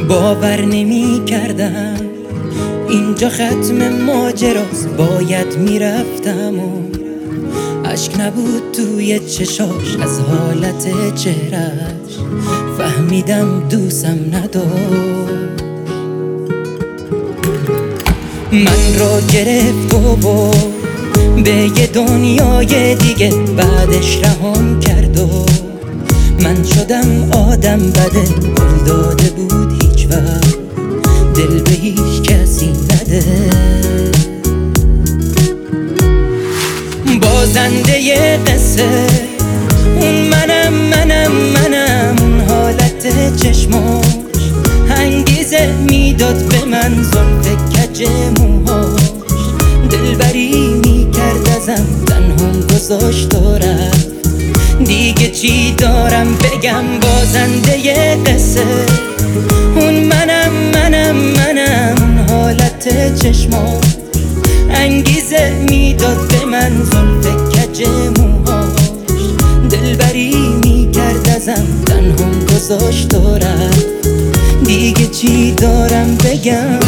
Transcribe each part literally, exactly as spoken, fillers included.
باور نمی کردم اینجا ختم ماجراست، باید میرفتم و اشک نبود توی چشاش، از حالت چهرش فهمیدم دوستم نداشت. من را گرفت و برد به یه دنیای دیگه، بعدش رهام کرد و من شدم آدم بده. قول داده بود هیچ وقت دل به هیچ کسی نده. بازنده ی قصه اون منم منم منم اون حالت چشماش انگیزه میداد به من، زلف کج موهاش دلبری میکرد ازم، تنهام گذاشت و رفت. دیگه چی دارم بگم؟ بازنده ی قصه اون منم منم منم اون حالت چشماش انگیزه میداد به من، زلف کج موهاش دلبری میکرد ازم، تنهام گذاشت و رفت. دیگه چی دارم بگم؟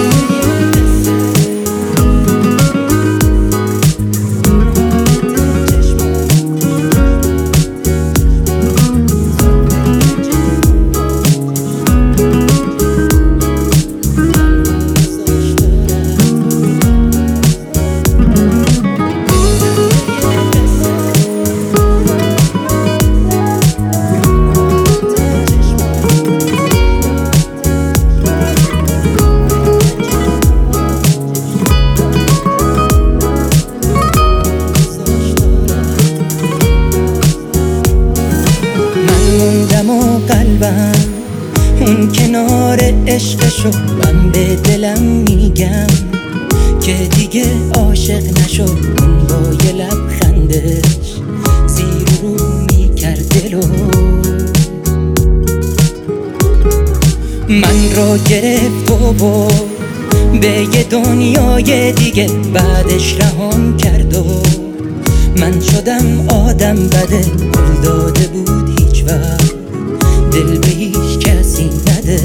و قلبم اون کنار عشقشو، من به دلم میگم که دیگه عاشق نشو. اون با یه لبخندش زیر رو میکرد دلو، من را گرفت و برد به یه دنیای دیگه، بعدش رهام کرد و من شدم آدم بده. قول داده بود هیچ وقت دل به هیچ کسی نده.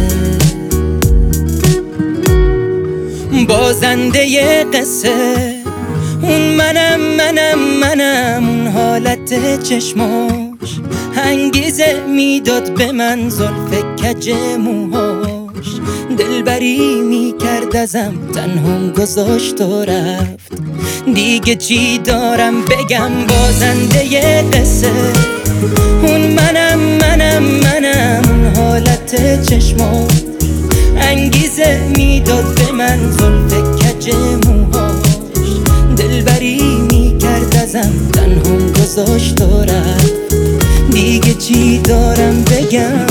بازنده ی قصه اون منم منم منم اون حالت چشماش انگیزه میداد به من، زلف کج موهاش دلبری میکرد ازم، تنهام گذاشت و رفت. دیگه چی دارم بگم؟ بازنده ی قصه اون منم منم منم اون حالت چشماش انگیزه میداد به من، زلف کج موهاش دلبری میکرد ازم، تنهام گذاشت و رفت. دیگه چی دارم بگم؟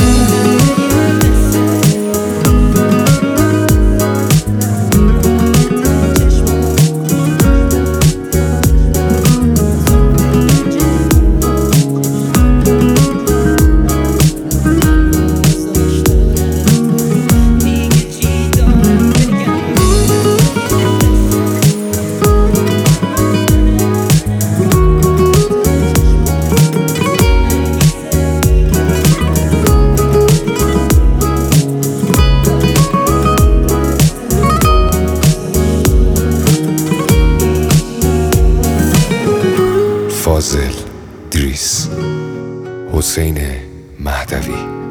فاضل دریس، حسین مهدوی.